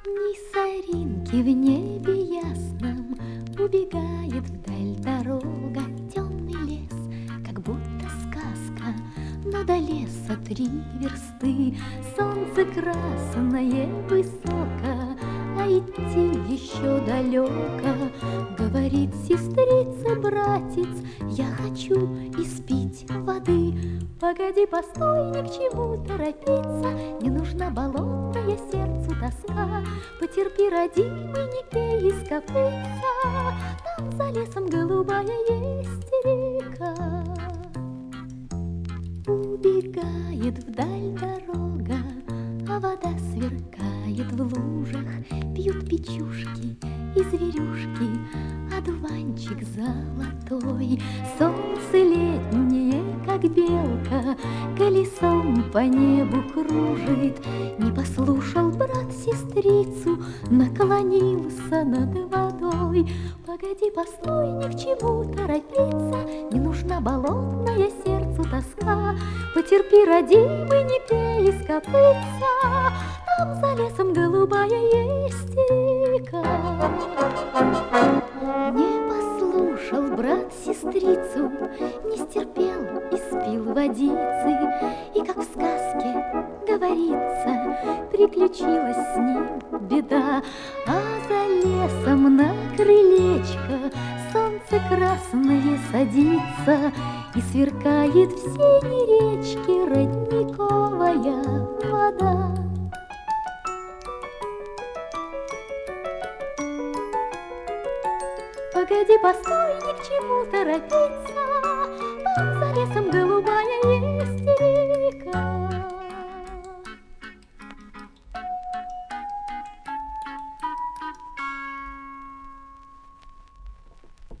Ни соринки в небе ясном, убегает вдаль дорога, темный лес, как будто сказка. Но до леса 3 версты, солнце красное высоко, а идти еще далеко. Говорит сестрица, братец, я хочу испить воды. Погоди, постой, ни к чему торопиться, не нужна болотная сердцу тоска. Потерпи, родимый, не пей из копытца, там за лесом голубая есть река. Убегает вдаль дорога, а вода сверкает в лужах. Пьют печушки и зверюшки, одуванчик золотой. Солнце летнее, как белка, колесом по небу кружит. Не послушал брат сестрицу, наклонился над водой. Погоди, постой, ни к чему торопиться, не нужна болотная сердцу тоска. Потерпи, родимый, не пей из копытца, там за лесом голубая есть река. Не послушал брат сестрицу, не стерпел и спил водицы. И как в сказке говорится, приключилась с ним беда. А за лесом на крылечко солнце красное садится, и сверкает в синей речке родниковая вода. Погоди, постой, ни к чему торопиться, там за лесом